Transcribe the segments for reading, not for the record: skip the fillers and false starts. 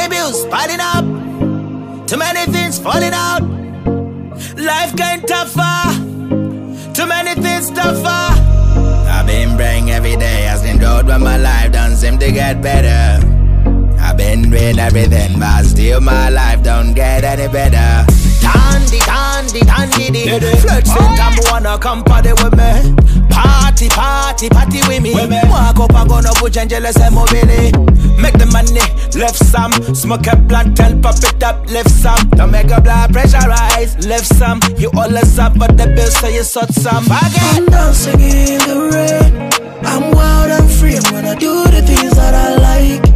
many bills piling up, too many things falling out. Life getting tougher, too many things tougher. I've been praying every day as the road when my life don't seem to get better. I've been doing everything, but still my life don't get any better. Dandy, flirt say come wanna come party with me. Party with me. Walk up and gonna put jealous and mobile. Make the money, left some. Smoke a blunt and pop it up, left some. Don't make a blood pressure rise, left some. You always up but the bill so you sort some. I'm dancing in the rain. I'm wild and free. I'm gonna do the things that I like.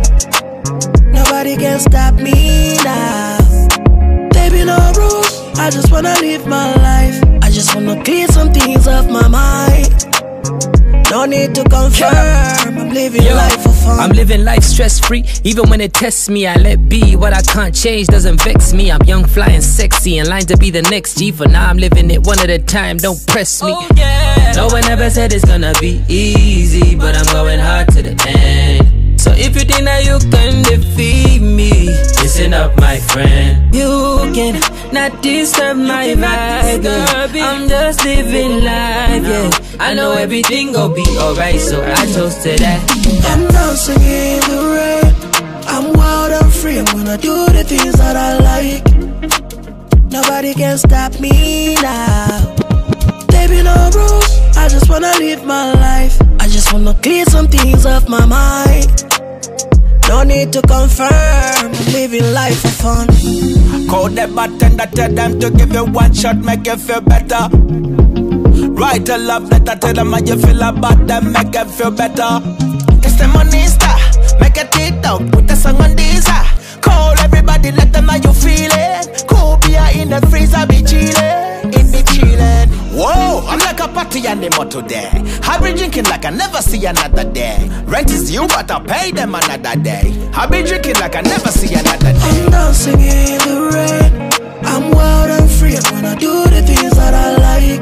Nobody can stop me now. There be no rules, I just wanna live my life. I just wanna clear some things off my mind. No need to confirm, I'm living life for fun. I'm living life stress-free, even when it tests me, I let be. What I can't change doesn't vex me. I'm young, fly and sexy, in line to be the next G. For now I'm living it one at a time, don't press me. No one ever said it's gonna be easy, but I'm going hard to the end. So if you think that you can defeat me, listen up my friend. You can not disturb my vibe, I'm just living life, yeah. I know everything gon' be alright, so I toast to that. I'm dancing in the rain. I'm wild and free, I'm gonna do the things that I like. Nobody can stop me now. There be no rules, I just wanna live my life. I just wanna clear some things off my mind. No need to confirm, I'm living life for fun. Call the bartender, tell them to give you one shot, make you feel better. Write a love letter, tell them how you feel about them, make you feel better. Testimoniesta, make a TikTok, put the song on Deezer. Call everybody, let them know you feeling. Cool beer in the freezer, be chillin', it be chillin'. Whoa, I'm like a party animal today. I've been drinking like I never see another day. Rent is due, but I'll pay them another day. I've been drinking like I never see another day. I'm dancing in the rain. I'm wild and free, I'm gonna do the things that I like.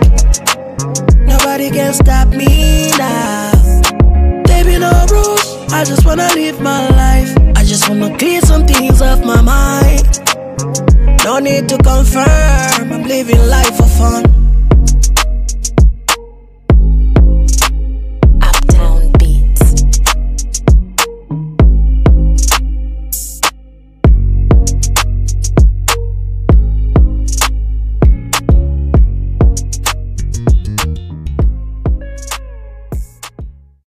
Nobody can stop me now. There be no rules, I just wanna live my life. I just wanna clear some things off my mind. No need to confirm, I'm living life for fun.